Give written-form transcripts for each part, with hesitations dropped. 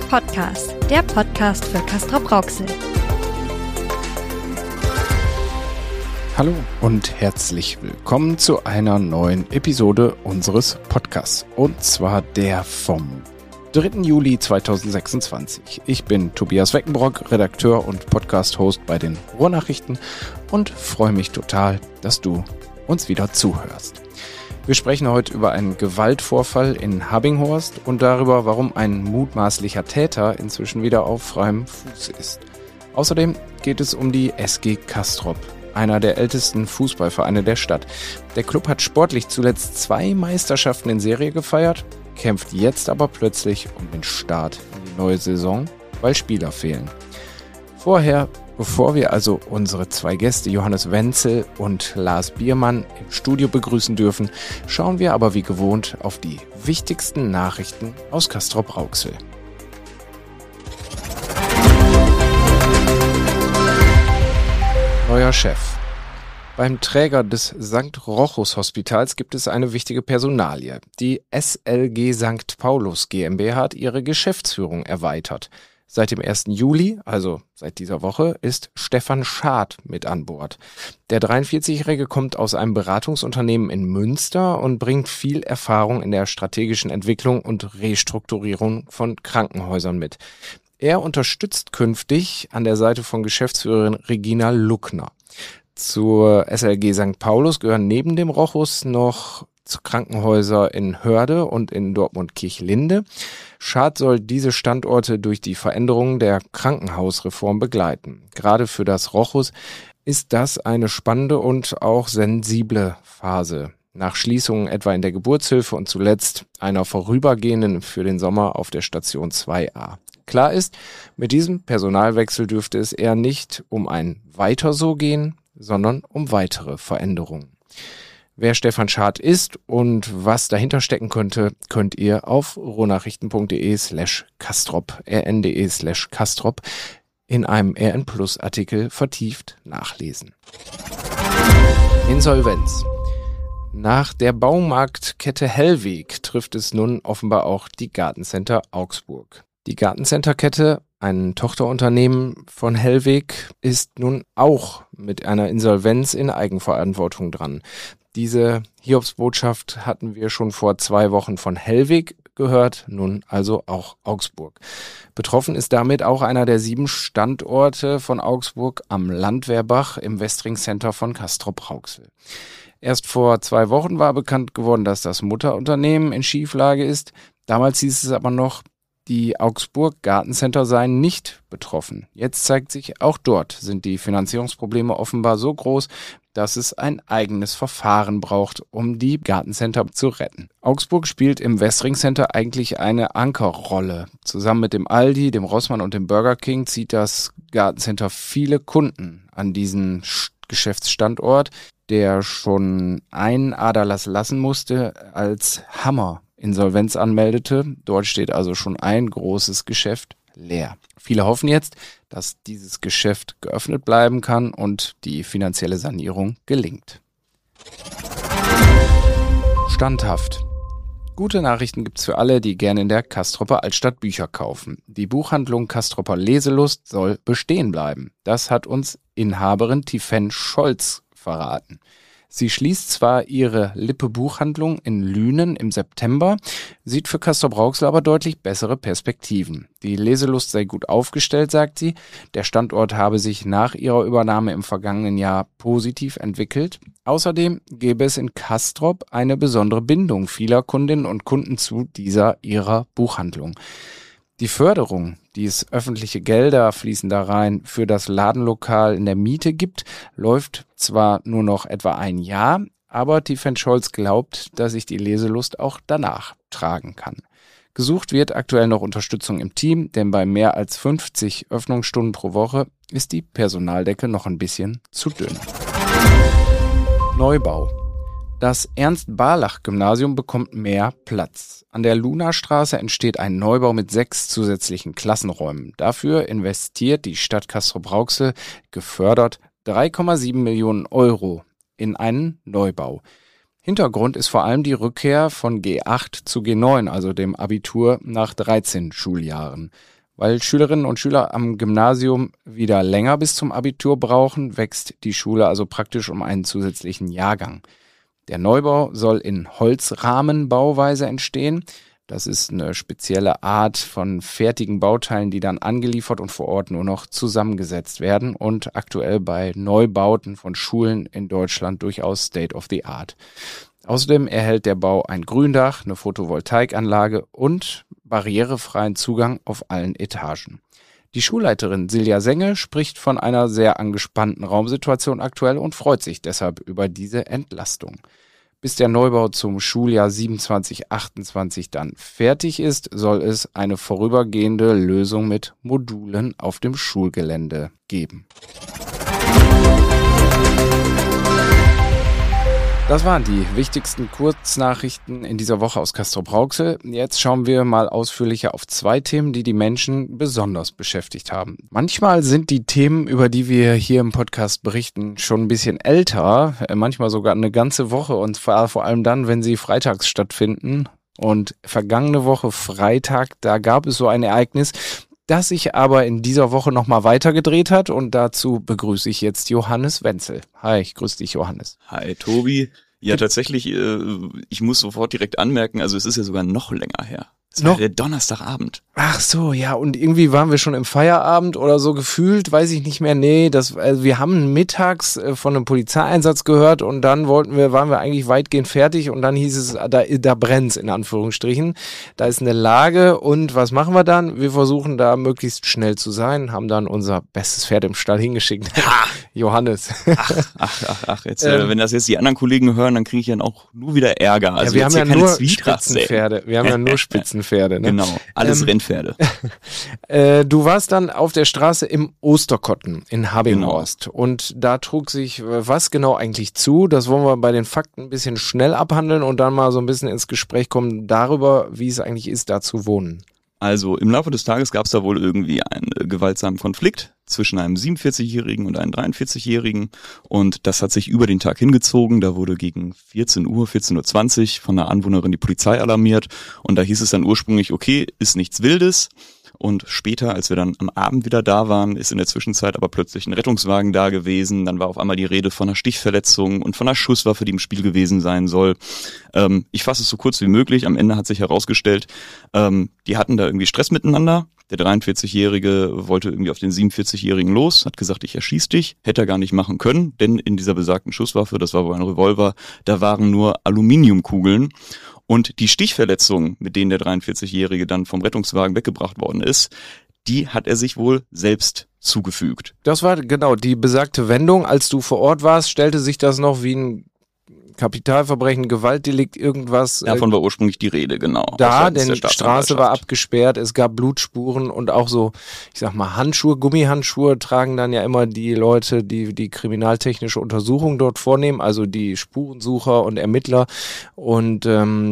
Podcast, der Podcast für Castrop-Rauxel. Hallo und herzlich willkommen zu einer neuen Episode unseres Podcasts. Und zwar der vom 3. Juli 2026. Ich bin Tobias Weckenbrock, Redakteur und Podcast-Host bei den Ruhrnachrichten und freue mich total, dass du uns wieder zuhörst. Wir sprechen heute über einen Gewaltvorfall in Habbinghorst und darüber, warum ein mutmaßlicher Täter inzwischen wieder auf freiem Fuß ist. Außerdem geht es um die SG Castrop, einer der ältesten Fußballvereine der Stadt. Der Club hat sportlich zuletzt 2 Meisterschaften in Serie gefeiert, kämpft jetzt aber plötzlich um den Start in die neue Saison, weil Spieler fehlen. Bevor wir also unsere 2 Gäste Johannes Wenzel und Lars Biermann im Studio begrüßen dürfen, schauen wir aber wie gewohnt auf die wichtigsten Nachrichten aus Castrop-Rauxel. Neuer Chef. Beim Träger des St. Rochus Hospitals gibt es eine wichtige Personalie. Die SLG St. Paulus GmbH hat ihre Geschäftsführung erweitert. Seit dem 1. Juli, also seit dieser Woche, ist Stefan Schad mit an Bord. Der 43-Jährige kommt aus einem Beratungsunternehmen in Münster und bringt viel Erfahrung in der strategischen Entwicklung und Restrukturierung von Krankenhäusern mit. Er unterstützt künftig an der Seite von Geschäftsführerin Regina Luckner. Zur SLG St. Paulus gehören neben dem Rochus noch Krankenhäuser in Hörde und in Dortmund-Kirchlinde. Schad soll diese Standorte durch die Veränderungen der Krankenhausreform begleiten. Gerade für das Rochus ist das eine spannende und auch sensible Phase. Nach Schließungen etwa in der Geburtshilfe und zuletzt einer vorübergehenden für den Sommer auf der Station 2a. Klar ist, mit diesem Personalwechsel dürfte es eher nicht um ein Weiter so gehen, sondern um weitere Veränderungen. Wer Stefan Schad ist und was dahinter stecken könnte, könnt ihr auf ruhrnachrichten.de/Castrop, rn.de/Castrop in einem RN Plus Artikel vertieft nachlesen. Insolvenz. Nach der Baumarktkette Hellweg trifft es nun offenbar auch die Gartencenter Augsburg. Die Gartencenter-Kette, ein Tochterunternehmen von Hellweg, ist nun auch mit einer Insolvenz in Eigenverantwortung dran. Diese Hiobsbotschaft hatten wir schon vor 2 Wochen von Hellweg gehört, nun also auch Augsburg. Betroffen ist damit auch einer der 7 Standorte von Augsburg am Landwehrbach im Westring Center von Castrop-Rauxel. Erst vor 2 Wochen war bekannt geworden, dass das Mutterunternehmen in Schieflage ist. Damals hieß es aber noch, die Augsburg Gartencenter seien nicht betroffen. Jetzt zeigt sich, auch dort sind die Finanzierungsprobleme offenbar so groß, dass es ein eigenes Verfahren braucht, um die Gartencenter zu retten. Augsburg spielt im Westring Center eigentlich eine Ankerrolle. Zusammen mit dem Aldi, dem Rossmann und dem Burger King zieht das Gartencenter viele Kunden an diesen Geschäftsstandort, der schon einen Aderlass lassen musste, als Hammer Insolvenz anmeldete. Dort steht also schon ein großes Geschäft leer. Viele hoffen jetzt, dass dieses Geschäft geöffnet bleiben kann und die finanzielle Sanierung gelingt. Standhaft. Gute Nachrichten gibt's für alle, die gerne in der Castropper Altstadt Bücher kaufen. Die Buchhandlung Castropper Leselust soll bestehen bleiben. Das hat uns Inhaberin Tiffen Scholz verraten. Sie schließt zwar ihre Lippe-Buchhandlung in Lünen im September, sieht für Castrop-Rauxel aber deutlich bessere Perspektiven. Die Leselust sei gut aufgestellt, sagt sie. Der Standort habe sich nach ihrer Übernahme im vergangenen Jahr positiv entwickelt. Außerdem gäbe es in Castrop eine besondere Bindung vieler Kundinnen und Kunden zu dieser ihrer Buchhandlung. Die Förderung, die es öffentliche Gelder fließen da rein für das Ladenlokal in der Miete gibt, läuft zwar nur noch etwa ein Jahr, aber Tiffen Scholz glaubt, dass sich die Leselust auch danach tragen kann. Gesucht wird aktuell noch Unterstützung im Team, denn bei mehr als 50 Öffnungsstunden pro Woche ist die Personaldecke noch ein bisschen zu dünn. Neubau. Das Ernst-Barlach-Gymnasium bekommt mehr Platz. An der Lunastraße entsteht ein Neubau mit 6 zusätzlichen Klassenräumen. Dafür investiert die Stadt Castrop-Rauxel gefördert 3,7 Millionen Euro in einen Neubau. Hintergrund ist vor allem die Rückkehr von G8 zu G9, also dem Abitur nach 13 Schuljahren. Weil Schülerinnen und Schüler am Gymnasium wieder länger bis zum Abitur brauchen, wächst die Schule also praktisch um einen zusätzlichen Jahrgang. Der Neubau soll in Holzrahmenbauweise entstehen. Das ist eine spezielle Art von fertigen Bauteilen, die dann angeliefert und vor Ort nur noch zusammengesetzt werden und aktuell bei Neubauten von Schulen in Deutschland durchaus State of the Art. Außerdem erhält der Bau ein Gründach, eine Photovoltaikanlage und barrierefreien Zugang auf allen Etagen. Die Schulleiterin Silja Senge spricht von einer sehr angespannten Raumsituation aktuell und freut sich deshalb über diese Entlastung. Bis der Neubau zum Schuljahr 27/28 dann fertig ist, soll es eine vorübergehende Lösung mit Modulen auf dem Schulgelände geben. Das waren die wichtigsten Kurznachrichten in dieser Woche aus Castrop-Rauxel. Jetzt schauen wir mal ausführlicher auf 2 Themen, die die Menschen besonders beschäftigt haben. Manchmal sind die Themen, über die wir hier im Podcast berichten, schon ein bisschen älter, manchmal sogar eine ganze Woche und vor allem dann, wenn sie freitags stattfinden. Und vergangene Woche Freitag, da gab es so ein Ereignis, das sich aber in dieser Woche nochmal weitergedreht hat, und dazu begrüße ich jetzt Johannes Wenzel. Hi, ich grüße dich, Johannes. Hi, Tobi. Ja, tatsächlich, ich muss sofort direkt anmerken, also es ist ja sogar noch länger her. Es war der Donnerstagabend. Ach so, ja, und irgendwie waren wir schon im Feierabend oder so gefühlt, weiß ich nicht mehr. Nee, wir haben mittags von einem Polizeieinsatz gehört und dann waren wir eigentlich weitgehend fertig und dann hieß es, da brennt's in Anführungsstrichen. Da ist eine Lage und was machen wir dann? Wir versuchen da möglichst schnell zu sein, haben dann unser bestes Pferd im Stall hingeschickt. Johannes. Ach, jetzt, wenn das jetzt die anderen Kollegen hören, dann kriege ich dann auch nur wieder Ärger. Also ja, wir haben ja nur Spitzenpferde. Wir haben ja nur Spitzenpferde. Ne? Genau, alles Rennpferde. Du warst dann auf der Straße im Osterkotten in Habinghorst. Genau. Und da trug sich was genau eigentlich zu? Das wollen wir bei den Fakten ein bisschen schnell abhandeln und dann mal so ein bisschen ins Gespräch kommen darüber, wie es eigentlich ist, da zu wohnen. Also im Laufe des Tages gab es da wohl irgendwie einen gewaltsamen Konflikt zwischen einem 47-Jährigen und einem 43-Jährigen und das hat sich über den Tag hingezogen. Da wurde gegen 14:20 Uhr von einer Anwohnerin die Polizei alarmiert und da hieß es dann ursprünglich, okay, ist nichts Wildes. Und später, als wir dann am Abend wieder da waren, ist in der Zwischenzeit aber plötzlich ein Rettungswagen da gewesen. Dann war auf einmal die Rede von einer Stichverletzung und von einer Schusswaffe, die im Spiel gewesen sein soll. Ich fasse es so kurz wie möglich. Am Ende hat sich herausgestellt, die hatten da irgendwie Stress miteinander. Der 43-Jährige wollte irgendwie auf den 47-Jährigen los, hat gesagt, ich erschieß dich. Hätte er gar nicht machen können, denn in dieser besagten Schusswaffe, das war wohl ein Revolver, da waren nur Aluminiumkugeln. Und die Stichverletzungen, mit denen der 43-Jährige dann vom Rettungswagen weggebracht worden ist, die hat er sich wohl selbst zugefügt. Das war genau die besagte Wendung. Als du vor Ort warst, stellte sich das noch wie ein Kapitalverbrechen, Gewaltdelikt, irgendwas. Davon war ursprünglich die Rede, genau. Da, denn die Straße war abgesperrt, es gab Blutspuren und auch so, ich sag mal, Handschuhe, Gummihandschuhe tragen dann ja immer die Leute, die kriminaltechnische Untersuchung dort vornehmen, also die Spurensucher und Ermittler. Und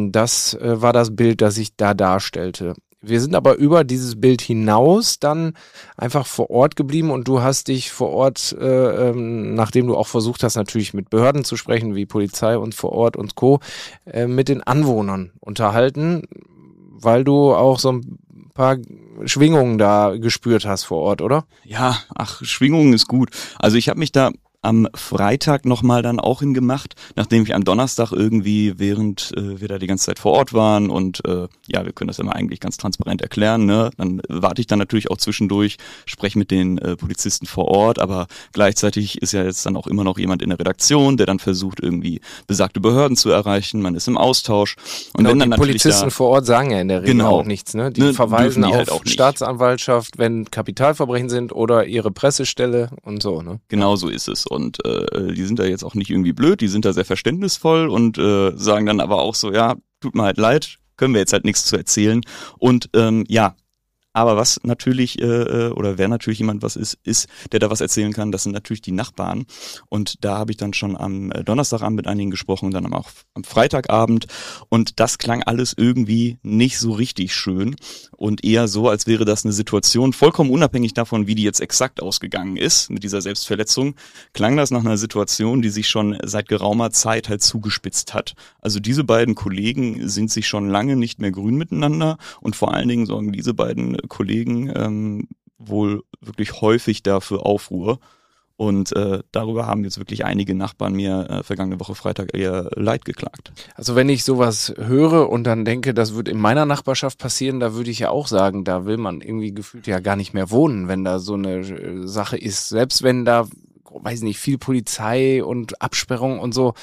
das war das Bild, das sich da darstellte. Wir sind aber über dieses Bild hinaus dann einfach vor Ort geblieben und du hast dich vor Ort, nachdem du auch versucht hast, natürlich mit Behörden zu sprechen, wie Polizei und vor Ort und Co., mit den Anwohnern unterhalten, weil du auch so ein paar Schwingungen da gespürt hast vor Ort, oder? Ja, Schwingungen ist gut. Also ich habe mich da am Freitag nochmal dann auch hingemacht, nachdem ich am Donnerstag irgendwie, während wir da die ganze Zeit vor Ort waren und ja, wir können das immer eigentlich ganz transparent erklären, ne? Dann warte ich dann natürlich auch zwischendurch, spreche mit den Polizisten vor Ort, aber gleichzeitig ist ja jetzt dann auch immer noch jemand in der Redaktion, der dann versucht irgendwie besagte Behörden zu erreichen, man ist im Austausch. Und genau, wenn dann die Polizisten vor Ort sagen ja in der Regel auch nichts, ne? Die verweisen auf halt Staatsanwaltschaft, wenn Kapitalverbrechen sind oder ihre Pressestelle und so, ne? Genau so ist es. Und die sind da jetzt auch nicht irgendwie blöd, die sind da sehr verständnisvoll und sagen dann aber auch so, ja, tut mir halt leid, können wir jetzt halt nichts zu erzählen. Und ja, aber was natürlich, oder wer natürlich jemand was ist, der da was erzählen kann, das sind natürlich die Nachbarn. Und da habe ich dann schon am Donnerstagabend mit einigen gesprochen, dann auch am Freitagabend. Und das klang alles irgendwie nicht so richtig schön. Und eher so, als wäre das eine Situation, vollkommen unabhängig davon, wie die jetzt exakt ausgegangen ist, mit dieser Selbstverletzung, klang das nach einer Situation, die sich schon seit geraumer Zeit halt zugespitzt hat. Also diese beiden Kollegen sind sich schon lange nicht mehr grün miteinander und vor allen Dingen sorgen diese beiden Kollegen wohl wirklich häufig dafür Aufruhr. Und darüber haben jetzt wirklich einige Nachbarn mir vergangene Woche Freitag eher Leid geklagt. Also wenn ich sowas höre und dann denke, das wird in meiner Nachbarschaft passieren, da würde ich ja auch sagen, da will man irgendwie gefühlt ja gar nicht mehr wohnen, wenn da so eine Sache ist. Selbst wenn da, weiß nicht, viel Polizei und Absperrung und so,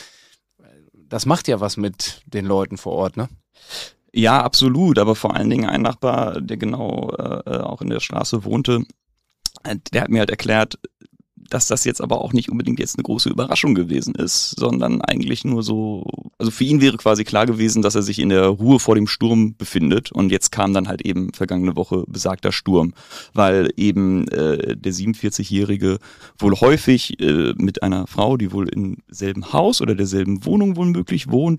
das macht ja was mit den Leuten vor Ort, ne? Ja, absolut, aber vor allen Dingen ein Nachbar, der genau auch in der Straße wohnte, der hat mir halt erklärt, dass das jetzt aber auch nicht unbedingt jetzt eine große Überraschung gewesen ist, sondern eigentlich nur so, also für ihn wäre quasi klar gewesen, dass er sich in der Ruhe vor dem Sturm befindet und jetzt kam dann halt eben vergangene Woche besagter Sturm, weil eben der 47-Jährige wohl häufig mit einer Frau, die wohl im selben Haus oder derselben Wohnung wohl möglich wohnt,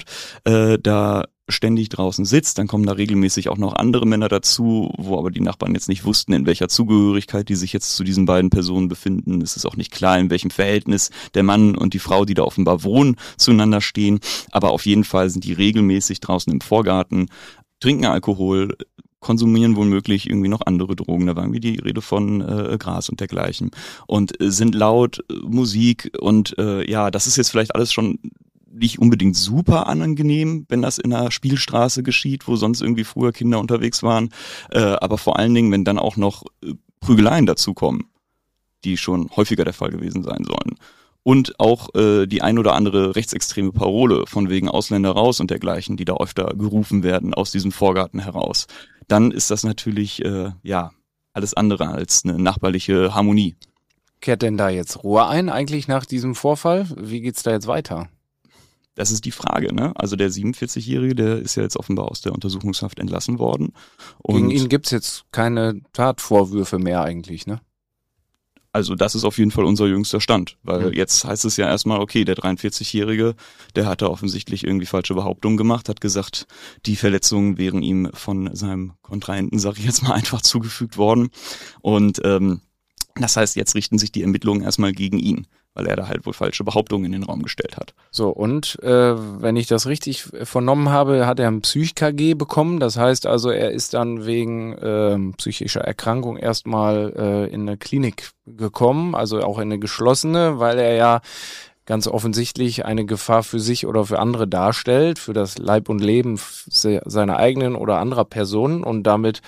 da ständig draußen sitzt, dann kommen da regelmäßig auch noch andere Männer dazu, wo aber die Nachbarn jetzt nicht wussten, in welcher Zugehörigkeit die sich jetzt zu diesen beiden Personen befinden. Es ist auch nicht klar, in welchem Verhältnis der Mann und die Frau, die da offenbar wohnen, zueinander stehen. Aber auf jeden Fall sind die regelmäßig draußen im Vorgarten, trinken Alkohol, konsumieren womöglich irgendwie noch andere Drogen. Da war irgendwie die Rede von Gras und dergleichen. Und sind laut, Musik und ja, das ist jetzt vielleicht alles schon nicht unbedingt super angenehm, wenn das in einer Spielstraße geschieht, wo sonst irgendwie früher Kinder unterwegs waren. Aber vor allen Dingen, wenn dann auch noch Prügeleien dazukommen, die schon häufiger der Fall gewesen sein sollen. Und auch die ein oder andere rechtsextreme Parole von wegen Ausländer raus und dergleichen, die da öfter gerufen werden aus diesem Vorgarten heraus. Dann ist das natürlich ja alles andere als eine nachbarliche Harmonie. Kehrt denn da jetzt Ruhe ein eigentlich nach diesem Vorfall? Wie geht's da jetzt weiter? Das ist die Frage, ne? Also der 47-Jährige, der ist ja jetzt offenbar aus der Untersuchungshaft entlassen worden. Und gegen ihn gibt's jetzt keine Tatvorwürfe mehr eigentlich, ne? Also das ist auf jeden Fall unser jüngster Stand, weil jetzt heißt es ja erstmal, okay, der 43-Jährige, der hatte offensichtlich irgendwie falsche Behauptungen gemacht, hat gesagt, die Verletzungen wären ihm von seinem Kontrahenten, sag ich jetzt mal, einfach zugefügt worden. Und das heißt, jetzt richten sich die Ermittlungen erstmal gegen ihn, weil er da halt wohl falsche Behauptungen in den Raum gestellt hat. So, und wenn ich das richtig vernommen habe, hat er ein Psych-KG bekommen. Das heißt also, er ist dann wegen psychischer Erkrankung erstmal in eine Klinik gekommen, also auch in eine geschlossene, weil er ja ganz offensichtlich eine Gefahr für sich oder für andere darstellt, für das Leib und Leben seiner eigenen oder anderer Personen, und damit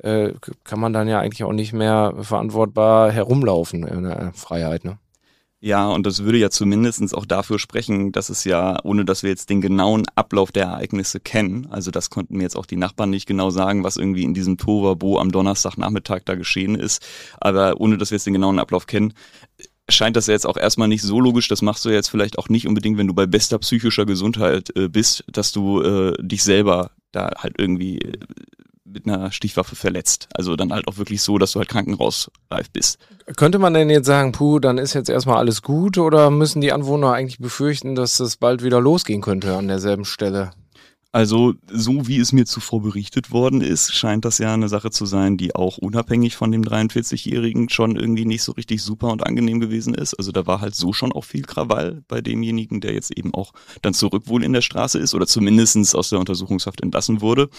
kann man dann ja eigentlich auch nicht mehr verantwortbar herumlaufen in der Freiheit, ne? Ja, und das würde ja zumindest auch dafür sprechen, dass es ja, ohne dass wir jetzt den genauen Ablauf der Ereignisse kennen, also das konnten mir jetzt auch die Nachbarn nicht genau sagen, was irgendwie in diesem Tohuwabohu am Donnerstagnachmittag da geschehen ist, aber ohne dass wir jetzt den genauen Ablauf kennen, scheint das ja jetzt auch erstmal nicht so logisch. Das machst du jetzt vielleicht auch nicht unbedingt, wenn du bei bester psychischer Gesundheit bist, dass du dich selber da halt irgendwie mit einer Stichwaffe verletzt. Also dann halt auch wirklich so, dass du halt krankenhausreif bist. Könnte man denn jetzt sagen, dann ist jetzt erstmal alles gut, oder müssen die Anwohner eigentlich befürchten, dass das bald wieder losgehen könnte an derselben Stelle? Also so wie es mir zuvor berichtet worden ist, scheint das ja eine Sache zu sein, die auch unabhängig von dem 43-Jährigen schon irgendwie nicht so richtig super und angenehm gewesen ist. Also da war halt so schon auch viel Krawall bei demjenigen, der jetzt eben auch dann zurück wohl in der Straße ist oder zumindest aus der Untersuchungshaft entlassen wurde.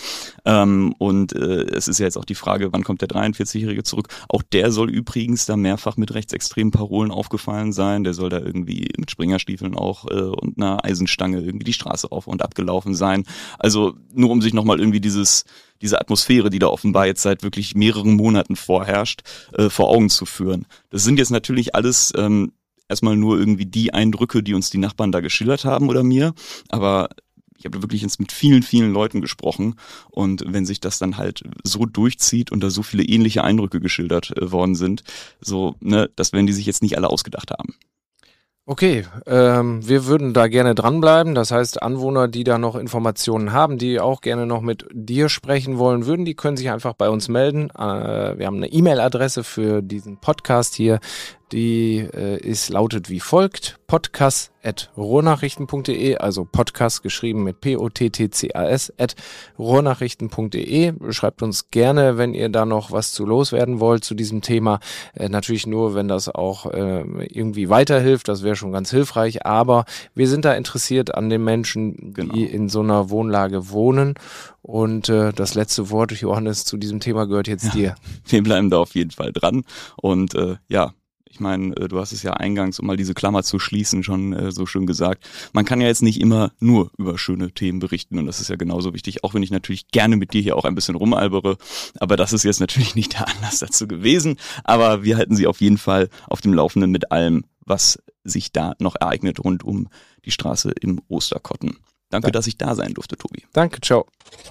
Es ist ja jetzt auch die Frage, wann kommt der 43-Jährige zurück? Auch der soll übrigens da mehrfach mit rechtsextremen Parolen aufgefallen sein. Der soll da irgendwie mit Springerstiefeln auch und einer Eisenstange irgendwie die Straße auf und abgelaufen sein. Also nur um sich nochmal irgendwie diese Atmosphäre, die da offenbar jetzt seit wirklich mehreren Monaten vorherrscht, vor Augen zu führen. Das sind jetzt natürlich alles erstmal nur irgendwie die Eindrücke, die uns die Nachbarn da geschildert haben oder mir, aber ich habe wirklich jetzt mit vielen, vielen Leuten gesprochen, und wenn sich das dann halt so durchzieht und da so viele ähnliche Eindrücke geschildert worden sind, so, ne, das werden die sich jetzt nicht alle ausgedacht haben. Okay, wir würden da gerne dranbleiben. Das heißt, Anwohner, die da noch Informationen haben, die auch gerne noch mit dir sprechen wollen würden, die können sich einfach bei uns melden. Wir haben eine E-Mail-Adresse für diesen Podcast hier, Die lautet wie folgt: podcast@ruhrnachrichten.de, also Podcast geschrieben mit POTTCAS @ruhrnachrichten.de. Schreibt uns gerne, wenn ihr da noch was zu loswerden wollt zu diesem Thema. Natürlich nur, wenn das auch irgendwie weiterhilft, das wäre schon ganz hilfreich, aber wir sind da interessiert an den Menschen, die in so einer Wohnlage wohnen. Und das letzte Wort, Johannes, zu diesem Thema gehört jetzt dir. Wir bleiben da auf jeden Fall dran und ich meine, du hast es ja eingangs, um mal diese Klammer zu schließen, schon so schön gesagt. Man kann ja jetzt nicht immer nur über schöne Themen berichten und das ist ja genauso wichtig, auch wenn ich natürlich gerne mit dir hier auch ein bisschen rumalbere. Aber das ist jetzt natürlich nicht der Anlass dazu gewesen. Aber wir halten Sie auf jeden Fall auf dem Laufenden mit allem, was sich da noch ereignet rund um die Straße im Osterkotten. Danke, dass ich da sein durfte, Tobi. Danke, ciao.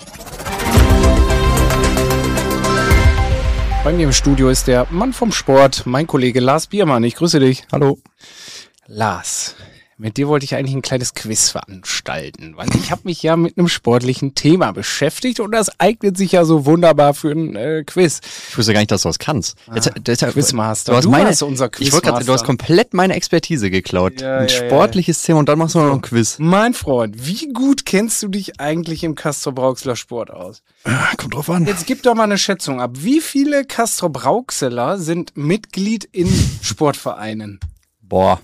Bei mir im Studio ist der Mann vom Sport, mein Kollege Lars Biermann. Ich grüße dich. Hallo. Lars, mit dir wollte ich eigentlich ein kleines Quiz veranstalten, weil ich habe mich ja mit einem sportlichen Thema beschäftigt und das eignet sich ja so wunderbar für ein Quiz. Ich wusste gar nicht, dass du das kannst. Quizmaster. Du hast unser Ich wollte gerade, du hast komplett meine Expertise geklaut. Ein sportliches Thema und dann machst du noch ein Quiz. Mein Freund, wie gut kennst du dich eigentlich im Castrop-Rauxeler Sport aus? Kommt drauf an. Jetzt gib doch mal eine Schätzung ab. Wie viele Castrop-Rauxeler sind Mitglied in Sportvereinen? Boah.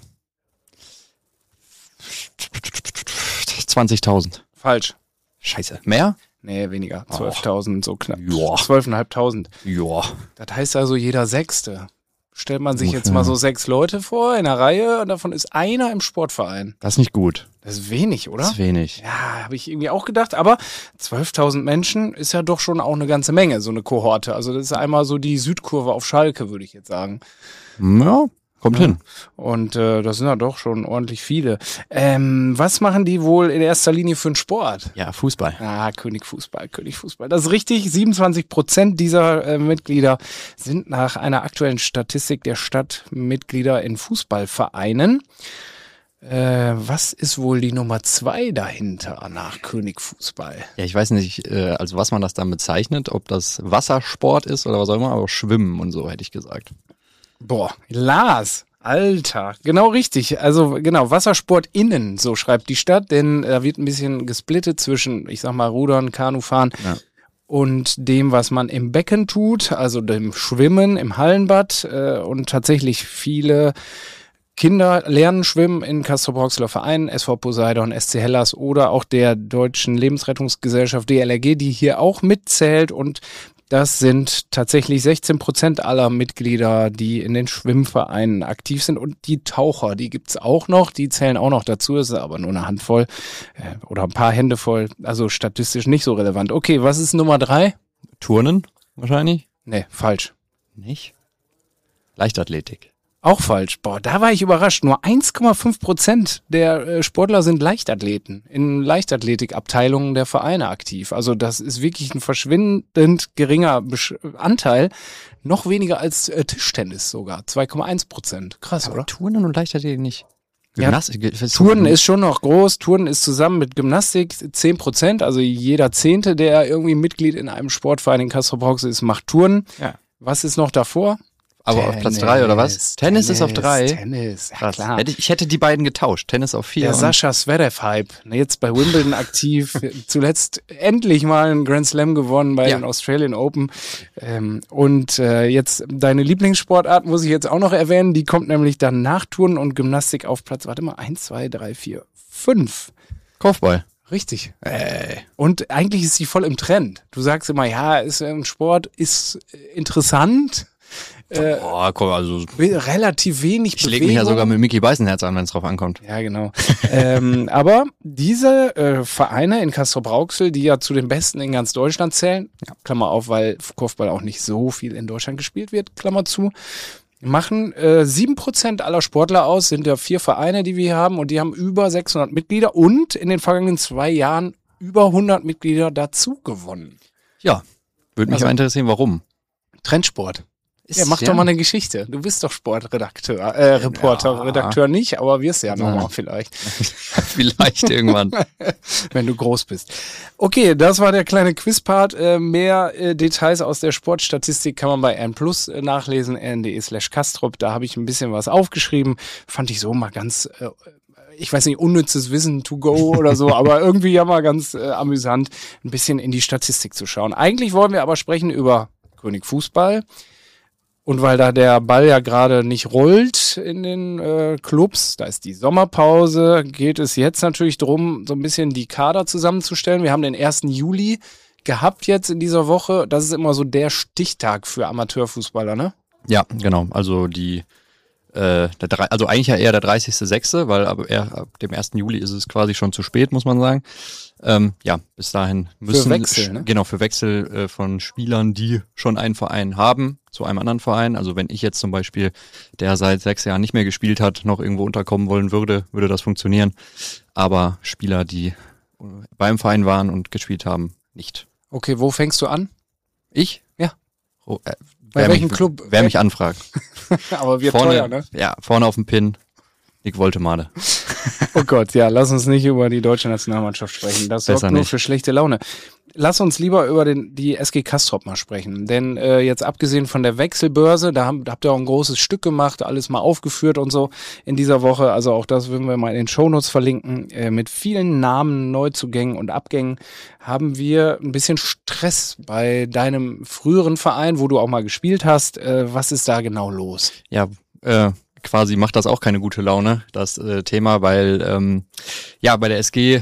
20.000. Falsch. Scheiße. Mehr? Nee, weniger. 12.000, so knapp. Joa. 12.500. Ja. Das heißt also jeder Sechste. Stellt man sich jetzt mal so 6 Leute vor in einer Reihe und davon ist einer im Sportverein. Das ist nicht gut. Das ist wenig, oder? Das ist wenig. Ja, habe ich irgendwie auch gedacht. Aber 12.000 Menschen ist ja doch schon auch eine ganze Menge, so eine Kohorte. Also das ist einmal so die Südkurve auf Schalke, würde ich jetzt sagen. Ja, kommt hin. Und das sind ja doch schon ordentlich viele. Was machen die wohl in erster Linie für einen Sport? Ja, Fußball. König Fußball. Das ist richtig. 27% dieser Mitglieder sind nach einer aktuellen Statistik der Stadt Mitglieder in Fußballvereinen. Was ist wohl die Nummer 2 dahinter nach König Fußball? Ja, ich weiß nicht, also was man das dann bezeichnet, ob das Wassersport ist oder was auch immer, aber Schwimmen und so, hätte ich gesagt. Boah, Lars, Alter, genau richtig. Also genau, Wassersport innen, so schreibt die Stadt, denn da wird ein bisschen gesplittet zwischen, ich sag mal, Rudern, Kanufahren und dem, was man im Becken tut, also dem Schwimmen im Hallenbad. Und tatsächlich viele Kinder lernen schwimmen in Castrop-Rauxeler Vereinen, SV Poseidon, SC Hellas oder auch der Deutschen Lebensrettungsgesellschaft DLRG, die hier auch mitzählt, und das sind tatsächlich 16% aller Mitglieder, die in den Schwimmvereinen aktiv sind, und die Taucher, die gibt's auch noch, die zählen auch noch dazu, ist aber nur eine Handvoll oder ein paar Hände voll, also statistisch nicht so relevant. Okay, was ist Nummer 3? Turnen wahrscheinlich? Nee, falsch. Nicht? Leichtathletik. Auch falsch. Boah, da war ich überrascht. Nur 1,5% der Sportler sind Leichtathleten, in Leichtathletikabteilungen der Vereine aktiv. Also das ist wirklich ein verschwindend geringer Anteil. Noch weniger als Tischtennis sogar. 2,1%. Krass, Aber oder? Turnen und Leichtathletik nicht. Turnen ist schon noch groß. Turnen ist zusammen mit Gymnastik 10%. Also jeder Zehnte, der irgendwie Mitglied in einem Sportverein in Castrop-Rauxel ist, macht Turnen. Ja. Was ist noch davor? Aber auf Platz 3 oder was? Tennis ist auf 3. Tennis, ja Krass. klar. Ich hätte die beiden getauscht. Tennis auf 4. Der Sascha Zverev-Hype. Jetzt bei Wimbledon aktiv. Zuletzt endlich mal einen Grand Slam gewonnen bei den Australian Open. Und jetzt deine Lieblingssportart muss ich jetzt auch noch erwähnen. Die kommt nämlich dann nach Turnen und Gymnastik auf Platz, 1, 2, 3, 4, 5. Kopfball. Richtig. Und eigentlich ist sie voll im Trend. Du sagst immer, ja, ist ein Sport, ist interessant. Komm, also Relativ wenig ich lege mich ja sogar mit Micky Beisenherz an, wenn es drauf ankommt. Ja, genau. Aber diese Vereine in Castrop-Rauxel, die ja zu den besten in ganz Deutschland zählen, Klammer auf, weil Kopfball auch nicht so viel in Deutschland gespielt wird, Klammer zu, machen 7% aller Sportler aus, sind ja 4 Vereine, die wir hier haben, und die haben über 600 Mitglieder und in den vergangenen 2 Jahren über 100 Mitglieder dazu gewonnen. Ja, würde mich mal interessieren, warum. Trendsport. Ja, mach doch mal eine Geschichte. Du bist doch Sportredakteur, Redakteur nicht, aber wirst ja nochmal vielleicht. Vielleicht irgendwann. Wenn du groß bist. Okay, das war der kleine Quizpart. Mehr Details aus der Sportstatistik kann man bei N+ nachlesen, rn.de/Kastrop. Da habe ich ein bisschen was aufgeschrieben. Fand ich so mal ganz, ich weiß nicht, unnützes Wissen to go oder so, aber irgendwie ja mal ganz amüsant, ein bisschen in die Statistik zu schauen. Eigentlich wollen wir aber sprechen über König Fußball. Und weil da der Ball ja gerade nicht rollt in den Clubs, da ist die Sommerpause, geht es jetzt natürlich drum, so ein bisschen die Kader zusammenzustellen. Wir haben den 1. Juli gehabt jetzt in dieser Woche. Das ist immer so der Stichtag für Amateurfußballer, ne? Ja, genau. Also also eigentlich ja eher der 30.06., weil ab dem 1. Juli ist es quasi schon zu spät, muss man sagen. Bis dahin müssen... Für Wechsel, ne? Genau, für Wechsel von Spielern, die schon einen Verein haben, zu einem anderen Verein. Also wenn ich jetzt zum Beispiel, der seit 6 Jahren nicht mehr gespielt hat, noch irgendwo unterkommen wollen würde das funktionieren. Aber Spieler, die beim Verein waren und gespielt haben, nicht. Okay, wo fängst du an? Ich? Ja. Bei welchem Club? Wer mich anfragt. Aber wir vorne, teuer, ne? Ja, vorne auf dem Pin. Nick Woltemade. Oh Gott, ja, lass uns nicht über die deutsche Nationalmannschaft sprechen. Das sorgt nur für schlechte Laune. Lass uns lieber über die SG Kastrop mal sprechen. Denn jetzt abgesehen von der Wechselbörse, da habt ihr auch ein großes Stück gemacht, alles mal aufgeführt und so in dieser Woche. Also auch das würden wir mal in den Shownotes verlinken. Mit vielen Namen, Neuzugängen und Abgängen haben wir ein bisschen Stress bei deinem früheren Verein, wo du auch mal gespielt hast. Was ist da genau los? Ja, quasi macht das auch keine gute Laune, das Thema, weil bei der SG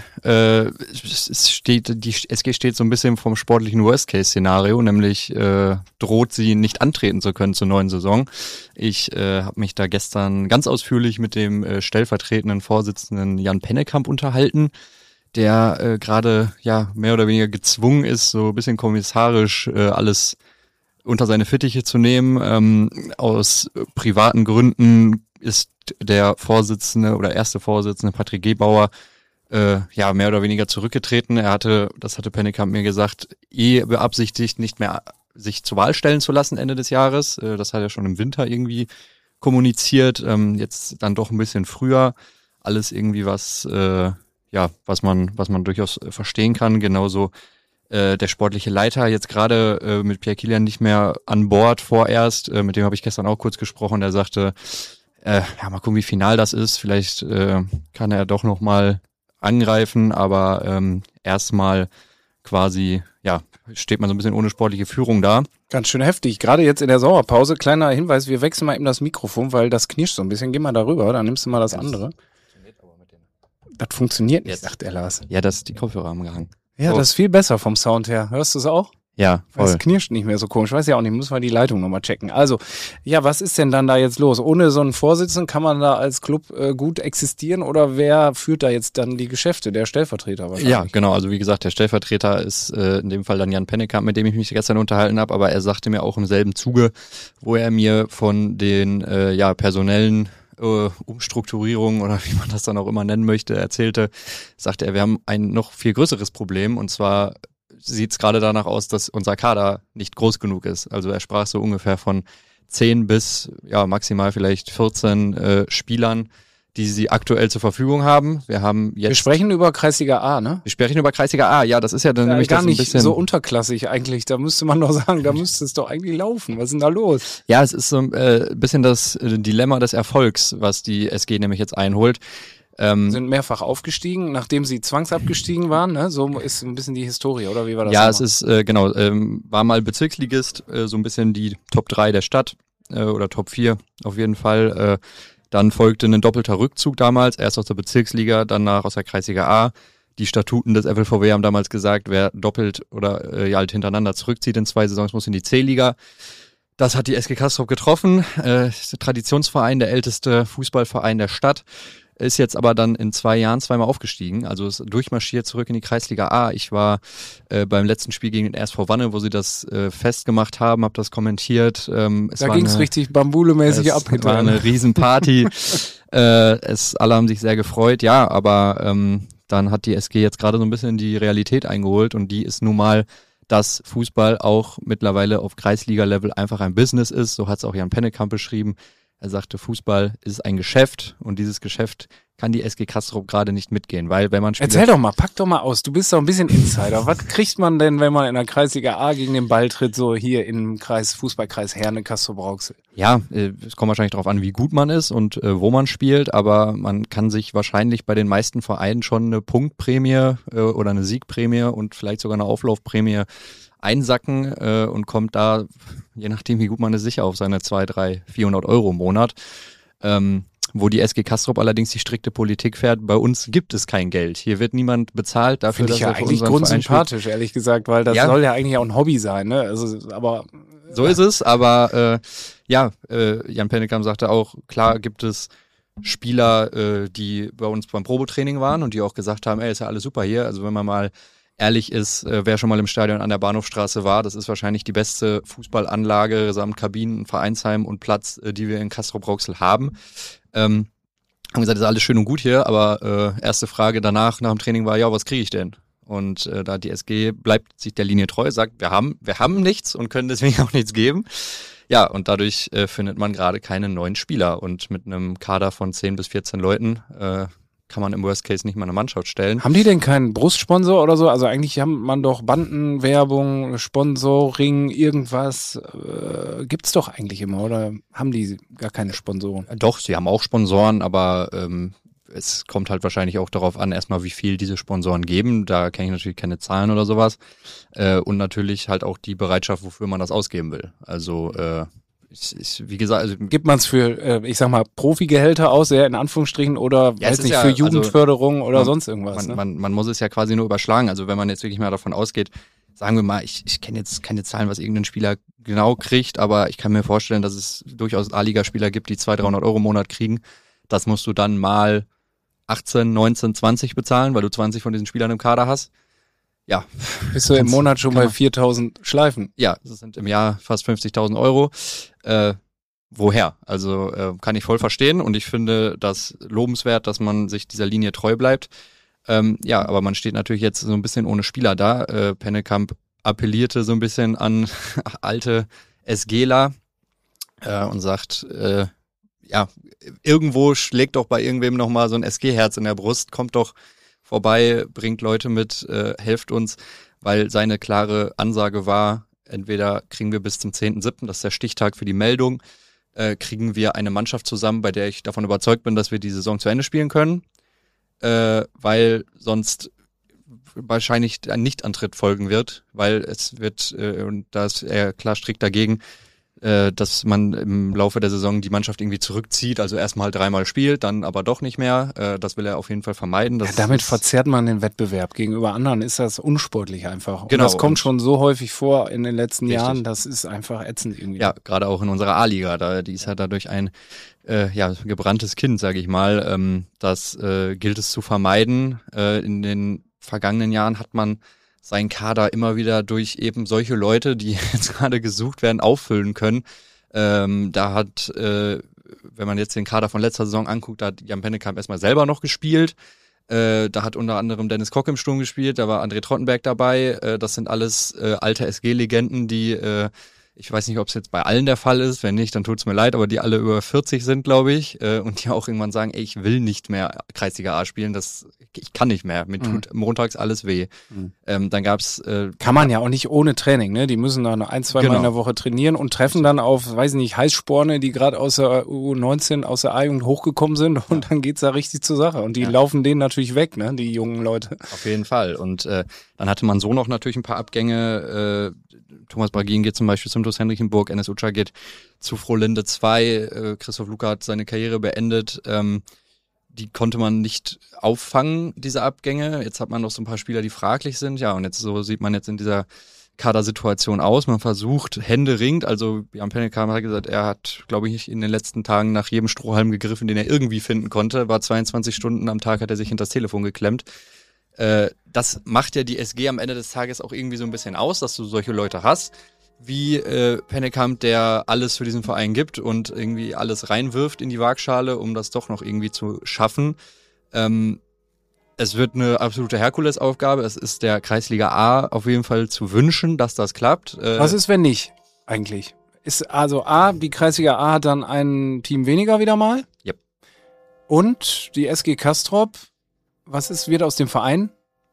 die SG steht so ein bisschen vom sportlichen Worst-Case-Szenario, nämlich droht sie nicht antreten zu können zur neuen Saison. Ich habe mich da gestern ganz ausführlich mit dem stellvertretenden Vorsitzenden Jan Pennekamp unterhalten, der gerade mehr oder weniger gezwungen ist, so ein bisschen kommissarisch alles unter seine Fittiche zu nehmen. Aus privaten Gründen ist der Vorsitzende oder erste Vorsitzende Patrick Gebauer mehr oder weniger zurückgetreten. Das hatte Pennekamp mir gesagt, beabsichtigt, nicht mehr sich zur Wahl stellen zu lassen Ende des Jahres. Das hat er schon im Winter irgendwie kommuniziert. Jetzt dann doch ein bisschen früher. Alles irgendwie was man durchaus verstehen kann. Genauso der sportliche Leiter jetzt gerade mit Pierre Kilian nicht mehr an Bord vorerst. Mit dem habe ich gestern auch kurz gesprochen. Der sagte, mal gucken, wie final das ist. Vielleicht kann er doch noch mal angreifen, aber erstmal quasi, steht man so ein bisschen ohne sportliche Führung da. Ganz schön heftig. Gerade jetzt in der Sommerpause. Kleiner Hinweis, wir wechseln mal eben das Mikrofon, weil das knirscht so ein bisschen. Geh mal darüber, dann nimmst du mal das andere. Das funktioniert nicht, sagt er, Lars. Ja, die Kopfhörer haben gehangen. Ja, das ist viel besser vom Sound her. Hörst du es auch? Ja, voll. Es knirscht nicht mehr so komisch. Weiß ja auch nicht, müssen wir die Leitung nochmal checken. Also, was ist denn dann da jetzt los? Ohne so einen Vorsitzenden kann man da als Club gut existieren oder wer führt da jetzt dann die Geschäfte? Der Stellvertreter wahrscheinlich. Ja, genau. Also wie gesagt, der Stellvertreter ist in dem Fall dann Jan Pennekamp, mit dem ich mich gestern unterhalten habe, aber er sagte mir auch im selben Zuge, wo er mir von den personellen Umstrukturierung oder wie man das dann auch immer nennen möchte, erzählte, sagte er, wir haben ein noch viel größeres Problem und zwar sieht es gerade danach aus, dass unser Kader nicht groß genug ist. Also er sprach so ungefähr von 10 bis maximal vielleicht 14 Spielern, die sie aktuell zur Verfügung haben. Wir sprechen über Kreisliga A, ne? Wir sprechen über Kreisliga A, ja, das ist ja dann nämlich gar das nicht ein bisschen so unterklassig eigentlich. Da müsste man doch sagen, da müsste es doch eigentlich laufen. Was ist denn da los? Ja, es ist so ein bisschen das Dilemma des Erfolgs, was die SG nämlich jetzt einholt. Sind mehrfach aufgestiegen, nachdem sie zwangsabgestiegen waren, ne? So ist ein bisschen die Historie, oder wie war das? Ja, es ist, war mal Bezirksligist, so ein bisschen die Top 3 der Stadt oder Top 4 auf jeden Fall. Dann folgte ein doppelter Rückzug damals, erst aus der Bezirksliga, danach aus der Kreisliga A. Die Statuten des FLVW haben damals gesagt, wer doppelt oder halt hintereinander zurückzieht in 2 Saisons, muss in die C-Liga. Das hat die SG Kastrop getroffen. Traditionsverein, der älteste Fußballverein der Stadt. Ist jetzt aber dann in 2 Jahren zweimal aufgestiegen, also ist durchmarschiert zurück in die Kreisliga A. Ich war beim letzten Spiel gegen den RSV Wanne, wo sie das festgemacht haben, habe das kommentiert. Da ging es richtig Bambule-mäßig ab. Es war eine Riesenparty. Alle haben sich sehr gefreut, ja, aber dann hat die SG jetzt gerade so ein bisschen die Realität eingeholt und die ist nun mal dass Fußball auch mittlerweile auf Kreisliga-Level einfach ein Business ist. So hat es auch Jan Pennekamp beschrieben. Er sagte, Fußball ist ein Geschäft und dieses Geschäft kann die SG Castrop gerade nicht mitgehen, weil wenn man Spieler... Erzähl doch mal, pack doch mal aus, du bist doch ein bisschen Insider. Was kriegt man denn, wenn man in der Kreisliga A gegen den Ball tritt, so hier im Fußballkreis Herne, Castrop-Rauxel? Ja, es kommt wahrscheinlich darauf an, wie gut man ist und wo man spielt, aber man kann sich wahrscheinlich bei den meisten Vereinen schon eine Punktprämie oder eine Siegprämie und vielleicht sogar eine Auflaufprämie einsacken und kommt da, je nachdem wie gut man ist, sicher auf seine 200, 300, 400 Euro im Monat. Wo die SG Castrop allerdings die strikte Politik fährt, bei uns gibt es kein Geld. Hier wird niemand bezahlt dafür, dass er für unseren Verein spielt. Finde ich grundsympathisch, ehrlich gesagt, weil das soll ja eigentlich auch ein Hobby sein, ne? Also, aber so ist es, aber Jan Pennekamp sagte auch, klar gibt es Spieler, die bei uns beim Probetraining waren und die auch gesagt haben, ist ja alles super hier. Also wenn man mal ehrlich ist, wer schon mal im Stadion an der Bahnhofstraße war, das ist wahrscheinlich die beste Fußballanlage samt Kabinen, Vereinsheim und Platz, die wir in Castrop-Rauxel haben. Haben gesagt, das ist alles schön und gut hier, aber erste Frage danach, nach dem Training war, ja, was kriege ich denn? Und da die SG bleibt sich der Linie treu, sagt, wir haben nichts und können deswegen auch nichts geben. Ja, und dadurch findet man gerade keinen neuen Spieler. Und mit einem Kader von 10 bis 14 Leuten kann man im Worst Case nicht mal eine Mannschaft stellen. Haben die denn keinen Brustsponsor oder so? Also eigentlich haben man doch Bandenwerbung, Sponsoring, irgendwas. Gibt's doch eigentlich immer, oder haben die gar keine Sponsoren? Doch, sie haben auch Sponsoren, aber es kommt halt wahrscheinlich auch darauf an, erstmal wie viel diese Sponsoren geben. Da kenne ich natürlich keine Zahlen oder sowas. Und natürlich halt auch die Bereitschaft, wofür man das ausgeben will. Also wie gesagt, also gibt man es für, ich sag mal, Profigehälter aus, ja, in Anführungsstrichen, oder ja, weiß nicht, für Jugendförderung oder sonst irgendwas? Man muss es ja quasi nur überschlagen. Also wenn man jetzt wirklich mal davon ausgeht, sagen wir mal, ich kenne jetzt keine Zahlen, was irgendein Spieler genau kriegt, aber ich kann mir vorstellen, dass es durchaus A-Liga-Spieler gibt, die 200-300 Euro im Monat kriegen. Das musst du dann mal 18, 19, 20 bezahlen, weil du 20 von diesen Spielern im Kader hast. Ja. Bist du im Monat schon bei 4.000 Schleifen? Ja, das sind im Jahr fast 50.000 Euro. Woher? Also kann ich voll verstehen und ich finde das lobenswert, dass man sich dieser Linie treu bleibt. Ja, aber man steht natürlich jetzt so ein bisschen ohne Spieler da. Pennekamp appellierte so ein bisschen an alte SGler und sagt, ja, irgendwo schlägt doch bei irgendwem nochmal so ein SG-Herz in der Brust, kommt doch vorbei, bringt Leute mit, helft uns, weil seine klare Ansage war, entweder kriegen wir bis zum 10.7., das ist der Stichtag für die Meldung, kriegen wir eine Mannschaft zusammen, bei der ich davon überzeugt bin, dass wir die Saison zu Ende spielen können, weil sonst wahrscheinlich ein Nichtantritt folgen wird, weil es wird, und da ist er klar strikt dagegen, dass man im Laufe der Saison die Mannschaft irgendwie zurückzieht, also erstmal 3-mal spielt, dann aber doch nicht mehr. Das will er auf jeden Fall vermeiden. Ja, damit verzerrt man den Wettbewerb. Gegenüber anderen ist das unsportlich einfach. Genau. Und das kommt schon so häufig vor in den letzten Jahren, das ist einfach ätzend irgendwie. Ja, gerade auch in unserer A-Liga, die ist ja dadurch ein gebranntes Kind, sage ich mal. Das gilt es zu vermeiden. In den vergangenen Jahren hat man seinen Kader immer wieder durch eben solche Leute, die jetzt gerade gesucht werden, auffüllen können. Da hat, wenn man jetzt den Kader von letzter Saison anguckt, da hat Jan Pennekamp erstmal selber noch gespielt. Da hat unter anderem Dennis Kock im Sturm gespielt, da war André Trottenberg dabei. Das sind alles alte SG-Legenden, die, ich weiß nicht, ob es jetzt bei allen der Fall ist, wenn nicht, dann tut's mir leid, aber die alle über 40 sind, glaube ich, und die auch irgendwann sagen, ey, ich will nicht mehr Kreisliga A spielen, ich kann nicht mehr, mir tut montags alles weh. Dann gab's kann man ja auch nicht ohne Training, ne? Die müssen dann 1-2 Mal in der Woche trainieren und treffen dann auf, weiß ich nicht, Heißsporne, die gerade aus der U19, aus der A-Jugend hochgekommen sind und dann geht's da richtig zur Sache und die laufen denen natürlich weg, ne? Die jungen Leute. Auf jeden Fall und dann hatte man so noch natürlich ein paar Abgänge, Thomas Bragin geht zum Beispiel zum TuS Henrichenburg, Enes Uca geht zu Frohlinde 2, Christoph Luca hat seine Karriere beendet, die konnte man nicht auffangen, diese Abgänge. Jetzt hat man noch so ein paar Spieler, die fraglich sind, ja, und jetzt so sieht man jetzt in dieser Kadersituation aus. Man versucht händeringend, also Jan Pennekamp hat gesagt, er hat, glaube ich, in den letzten Tagen nach jedem Strohhalm gegriffen, den er irgendwie finden konnte, war 22 Stunden am Tag, hat er sich hinter das Telefon geklemmt. Das macht ja die SG am Ende des Tages auch irgendwie so ein bisschen aus, dass du solche Leute hast, wie Pennekamp, der alles für diesen Verein gibt und irgendwie alles reinwirft in die Waagschale, um das doch noch irgendwie zu schaffen. Es wird eine absolute Herkulesaufgabe. Es ist der Kreisliga A auf jeden Fall zu wünschen, dass das klappt. Was ist, wenn nicht, eigentlich? Ist also die Kreisliga A hat dann ein Team weniger wieder mal? Yep. Und die SG Castrop, wird aus dem Verein?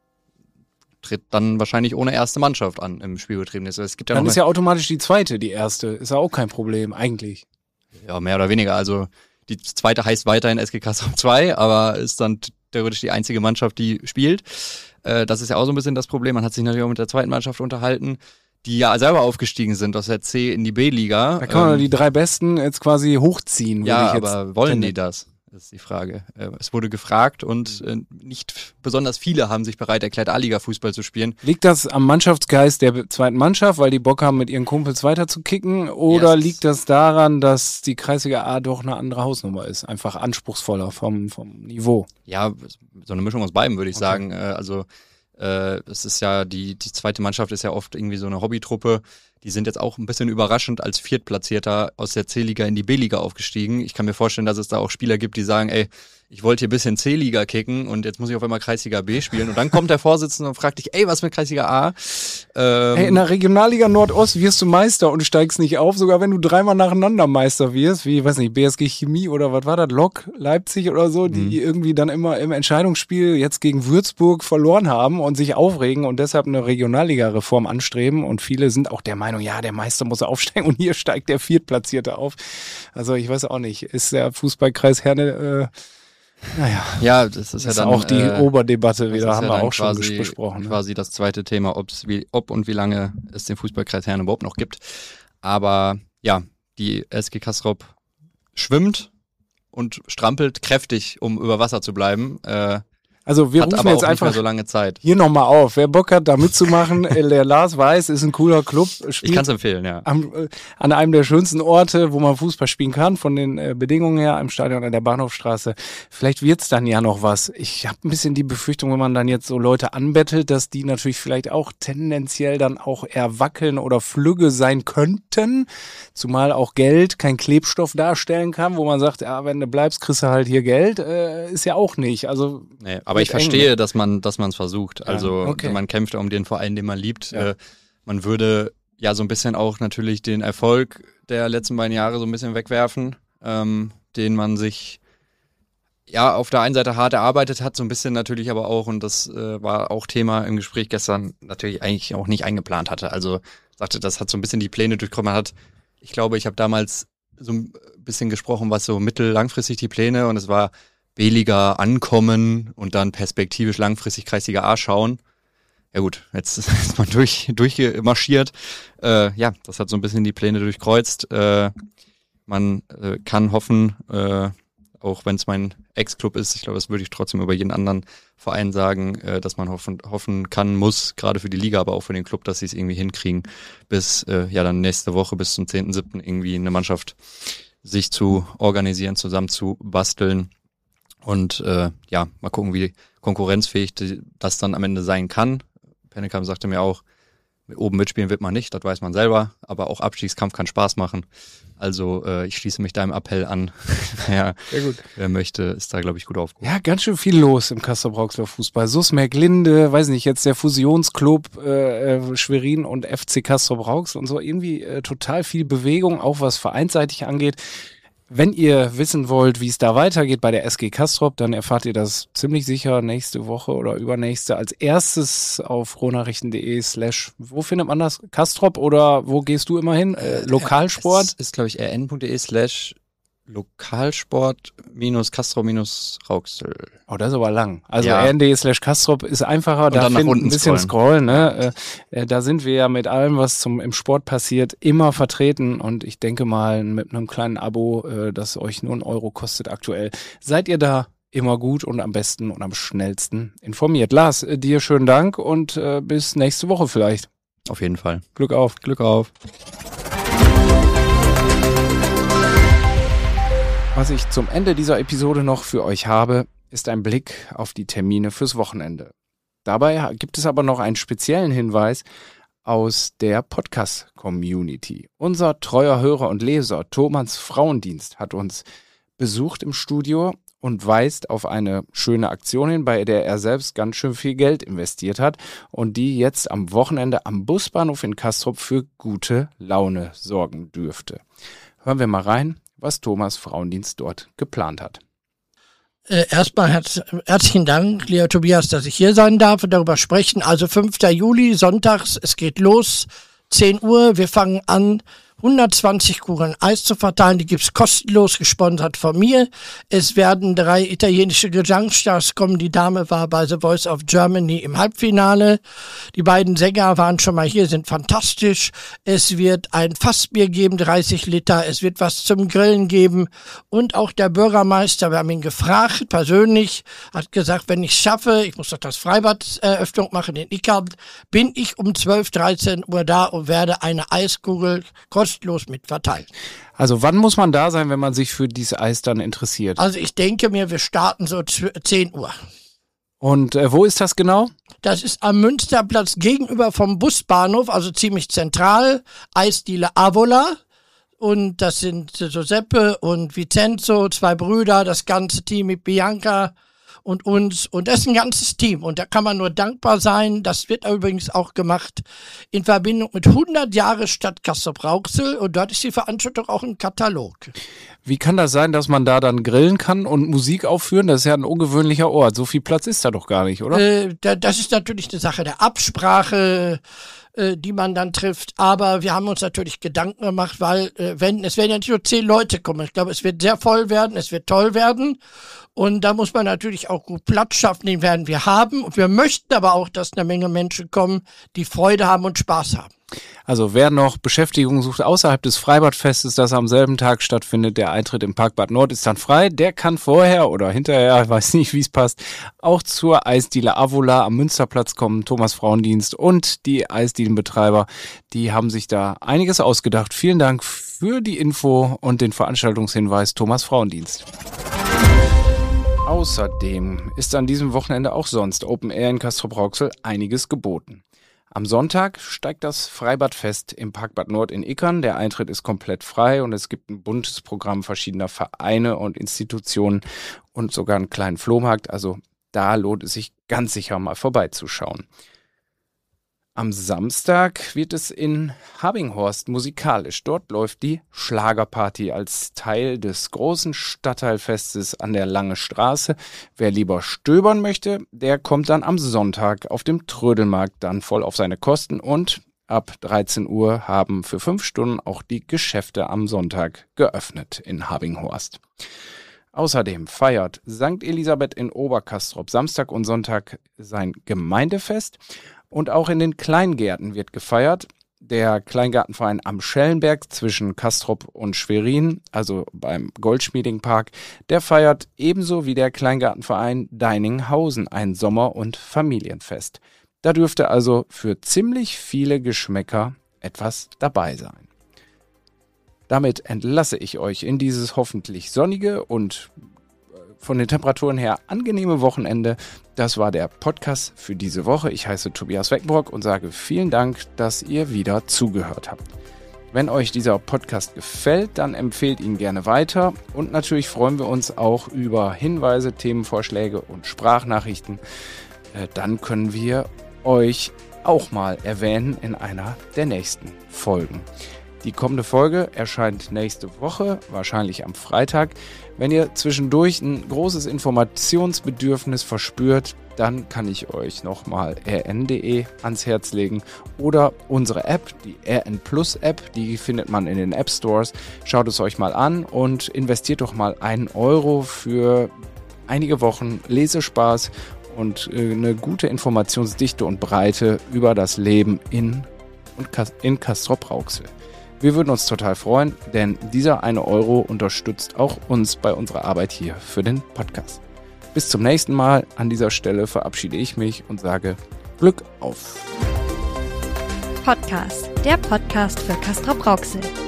Tritt dann wahrscheinlich ohne erste Mannschaft an im Spielbetrieb. Es gibt ja Dann noch ist ja automatisch die zweite die erste. Ist ja auch kein Problem, eigentlich. ja, mehr oder weniger. Also die zweite heißt weiterhin SG Castrop 2, aber ist dann theoretisch die einzige Mannschaft, die spielt. Das ist ja auch so ein bisschen das Problem. Man hat sich natürlich auch mit der zweiten Mannschaft unterhalten, die ja selber aufgestiegen sind aus der C in die B-Liga. Da kann man die 3 Besten jetzt quasi hochziehen. Ja, aber wollen die das? Das ist die Frage. Es wurde gefragt und nicht besonders viele haben sich bereit erklärt, A-Liga-Fußball zu spielen. Liegt das am Mannschaftsgeist der zweiten Mannschaft, weil die Bock haben, mit ihren Kumpels weiter zu kicken? Oder liegt das daran, dass die Kreisliga A doch eine andere Hausnummer ist? Einfach anspruchsvoller vom Niveau? Ja, so eine Mischung aus beiden, würde ich sagen. Also es ist ja, die zweite Mannschaft ist ja oft irgendwie so eine Hobbytruppe. Die sind jetzt auch ein bisschen überraschend als Viertplatzierter aus der C-Liga in die B-Liga aufgestiegen. Ich kann mir vorstellen, dass es da auch Spieler gibt, die sagen, ey, ich wollte hier ein bisschen C-Liga kicken und jetzt muss ich auf einmal Kreisliga B spielen. Und dann kommt der Vorsitzende und fragt dich, ey, was mit Kreisliga A? Hey, in der Regionalliga Nordost wirst du Meister und steigst nicht auf, sogar wenn du 3-mal nacheinander Meister wirst, wie, weiß nicht, BSG Chemie oder was war das, Lok, Leipzig oder so, die irgendwie dann immer im Entscheidungsspiel jetzt gegen Würzburg verloren haben und sich aufregen und deshalb eine Regionalliga-Reform anstreben und viele sind auch der Meinung, ja, der Meister muss aufsteigen und hier steigt der Viertplatzierte auf. Also ich weiß auch nicht, ist der Fußballkreis Herne, naja. Ja, das ist ja dann auch die Oberdebatte wieder, haben wir auch schon quasi, besprochen. Ne? Quasi das zweite Thema, ob und wie lange es den Fußballkreis Herne überhaupt noch gibt. Aber ja, die SG Castrop schwimmt und strampelt kräftig, um über Wasser zu bleiben. Also wir hat rufen aber jetzt auch einfach nicht mehr so lange Zeit. hier nochmal auf. Wer Bock hat, da mitzumachen, der Lars weiß, ist ein cooler Club. Ich kann es empfehlen, ja. An einem der schönsten Orte, wo man Fußball spielen kann, von den Bedingungen her, im Stadion an der Bahnhofstraße. Vielleicht wird's dann ja noch was. Ich habe ein bisschen die Befürchtung, wenn man dann jetzt so Leute anbettelt, dass die natürlich vielleicht auch tendenziell dann auch eher wackeln oder flügge sein könnten. Zumal auch Geld kein Klebstoff darstellen kann, wo man sagt, ja, wenn du bleibst, kriegst du halt hier Geld. Ist ja auch nicht. Also nee, aber ich verstehe, dass man es versucht. Also okay. man kämpft um den Verein, den man liebt. Ja. Man würde ja so ein bisschen auch natürlich den Erfolg der letzten beiden Jahre so ein bisschen wegwerfen, den man sich ja auf der einen Seite hart erarbeitet hat, so ein bisschen natürlich aber auch, und das war auch Thema im Gespräch gestern, natürlich eigentlich auch nicht eingeplant hatte. Also sagte, das hat so ein bisschen die Pläne durchgekommen. Ich glaube, ich habe damals so ein bisschen gesprochen, was so mittel-langfristig die Pläne, und es war B-Liga ankommen und dann perspektivisch langfristig Kreisliga A schauen. Ja gut, jetzt ist man durchmarschiert. Ja, das hat so ein bisschen die Pläne durchkreuzt. Man kann hoffen, auch wenn es mein Ex-Club ist, ich glaube, das würde ich trotzdem über jeden anderen Verein sagen, dass man hoffen kann, muss, gerade für die Liga, aber auch für den Club, dass sie es irgendwie hinkriegen, bis dann nächste Woche, bis zum 10.7. irgendwie eine Mannschaft sich zu organisieren, zusammen zu basteln. Und mal gucken, wie konkurrenzfähig das dann am Ende sein kann. Pennekam sagte mir auch, oben mitspielen wird man nicht, das weiß man selber, aber auch Abstiegskampf kann Spaß machen. Also ich schließe mich deinem Appell an. Ja, sehr gut. Wer möchte, ist da, glaube ich, gut aufgehoben. Ja, ganz schön viel los im Castrop-Rauxel Fußball. SuS Märklinde, weiß nicht, jetzt der Fusionsclub Schwerin und FC Castrop-Rauxel und so. Irgendwie total viel Bewegung, auch was vereinsseitig angeht. Wenn ihr wissen wollt, wie es da weitergeht bei der SG Castrop, dann erfahrt ihr das ziemlich sicher nächste Woche oder übernächste als erstes auf rohnachrichten.de / wo findet man das? Castrop oder wo gehst du immer hin? Lokalsport? Es ist, glaube ich, rn.de / Lokalsport-Castrop-Rauxel. Oh, das ist aber lang. Also ja. rn.de / Castrop ist einfacher, und da dann nach ein unten bisschen scrollen. Ne? Da sind wir ja mit allem, was im Sport passiert, immer vertreten und ich denke mal mit einem kleinen Abo, das euch nur 1 Euro kostet aktuell, seid ihr da immer gut und am besten und am schnellsten informiert. Lars, dir schönen Dank und bis nächste Woche vielleicht. Auf jeden Fall. Glück auf. Glück auf. Was ich zum Ende dieser Episode noch für euch habe, ist ein Blick auf die Termine fürs Wochenende. Dabei gibt es aber noch einen speziellen Hinweis aus der Podcast-Community. Unser treuer Hörer und Leser Thomas Frauendienst hat uns besucht im Studio und weist auf eine schöne Aktion hin, bei der er selbst ganz schön viel Geld investiert hat und die jetzt am Wochenende am Busbahnhof in Castrop für gute Laune sorgen dürfte. Hören wir mal rein, was Thomas Frauendienst dort geplant hat. Erstmal herzlichen Dank, lieber Tobias, dass ich hier sein darf und darüber sprechen. Also 5. Juli, sonntags, es geht los, 10 Uhr, wir fangen an, 120 Kugeln Eis zu verteilen, die gibt's kostenlos, gesponsert von mir. Es werden 3 italienische Gesangsstars kommen, die Dame war bei The Voice of Germany im Halbfinale. Die beiden Sänger waren schon mal hier, sind fantastisch. Es wird ein Fassbier geben, 30 Liter, es wird was zum Grillen geben und auch der Bürgermeister, wir haben ihn gefragt, persönlich, hat gesagt, wenn ich es schaffe, ich muss doch das Freibad-Eröffnung machen in Ickern, bin ich um 12, 13 Uhr da und werde eine Eiskugel kostenlos mitverteilen. Also wann muss man da sein, wenn man sich für dieses Eis dann interessiert? Also ich denke mir, wir starten so 10 Uhr. Und wo ist das genau? Das ist am Münsterplatz gegenüber vom Busbahnhof, also ziemlich zentral, Eisdiele Avola. Und das sind Giuseppe und Vincenzo, 2 Brüder, das ganze Team mit Bianca und uns. Und das ist ein ganzes Team. Und da kann man nur dankbar sein. Das wird übrigens auch gemacht in Verbindung mit 100 Jahre Stadt Castrop-Rauxel. Und dort ist die Veranstaltung auch im Katalog. Wie kann das sein, dass man da dann grillen kann und Musik aufführen? Das ist ja ein ungewöhnlicher Ort. So viel Platz ist da doch gar nicht, oder? Das ist natürlich eine Sache der Absprache, die man dann trifft. Aber wir haben uns natürlich Gedanken gemacht, weil es werden ja nicht nur 10 Leute kommen. Ich glaube, es wird sehr voll werden, es wird toll werden. Und da muss man natürlich auch gut Platz schaffen, den werden wir haben. Und wir möchten aber auch, dass eine Menge Menschen kommen, die Freude haben und Spaß haben. Also wer noch Beschäftigung sucht außerhalb des Freibadfestes, das am selben Tag stattfindet, der Eintritt im Park Bad Nord ist dann frei. Der kann vorher oder hinterher, ich weiß nicht, wie es passt, auch zur Eisdiele Avola am Münsterplatz kommen. Thomas Frauendienst und die Eisdielenbetreiber, die haben sich da einiges ausgedacht. Vielen Dank für die Info und den Veranstaltungshinweis, Thomas Frauendienst. Außerdem ist an diesem Wochenende auch sonst Open Air in Castrop-Rauxel einiges geboten. Am Sonntag steigt das Freibadfest im Park Bad Nord in Ickern. Der Eintritt ist komplett frei und es gibt ein buntes Programm verschiedener Vereine und Institutionen und sogar einen kleinen Flohmarkt. Also da lohnt es sich ganz sicher mal vorbeizuschauen. Am Samstag wird es in Habinghorst musikalisch. Dort läuft die Schlagerparty als Teil des großen Stadtteilfestes an der Lange Straße. Wer lieber stöbern möchte, der kommt dann am Sonntag auf dem Trödelmarkt dann voll auf seine Kosten und ab 13 Uhr haben für 5 Stunden auch die Geschäfte am Sonntag geöffnet in Habinghorst. Außerdem feiert St. Elisabeth in Obercastrop Samstag und Sonntag sein Gemeindefest. Und auch in den Kleingärten wird gefeiert. Der Kleingartenverein am Schellenberg zwischen Castrop und Schwerin, also beim Goldschmieding-Park, der feiert ebenso wie der Kleingartenverein Deininghausen ein Sommer- und Familienfest. Da dürfte also für ziemlich viele Geschmäcker etwas dabei sein. Damit entlasse ich euch in dieses hoffentlich sonnige und von den Temperaturen her angenehme Wochenende. Das war der Podcast für diese Woche. Ich heiße Tobias Weckenbrock und sage vielen Dank, dass ihr wieder zugehört habt. Wenn euch dieser Podcast gefällt, dann empfehlt ihn gerne weiter und natürlich freuen wir uns auch über Hinweise, Themenvorschläge und Sprachnachrichten. Dann können wir euch auch mal erwähnen in einer der nächsten Folgen. Die kommende Folge erscheint nächste Woche, wahrscheinlich am Freitag. Wenn ihr zwischendurch ein großes Informationsbedürfnis verspürt, dann kann ich euch nochmal rn.de ans Herz legen oder unsere App, die RN Plus App, die findet man in den App Stores. Schaut es euch mal an und investiert doch mal 1 Euro für einige Wochen Lesespaß und eine gute Informationsdichte und Breite über das Leben in Castrop-Rauxel. Wir würden uns total freuen, denn dieser 1 Euro unterstützt auch uns bei unserer Arbeit hier für den Podcast. Bis zum nächsten Mal. An dieser Stelle verabschiede ich mich und sage Glück auf. Podcast, der Podcast für Castrop-Rauxel.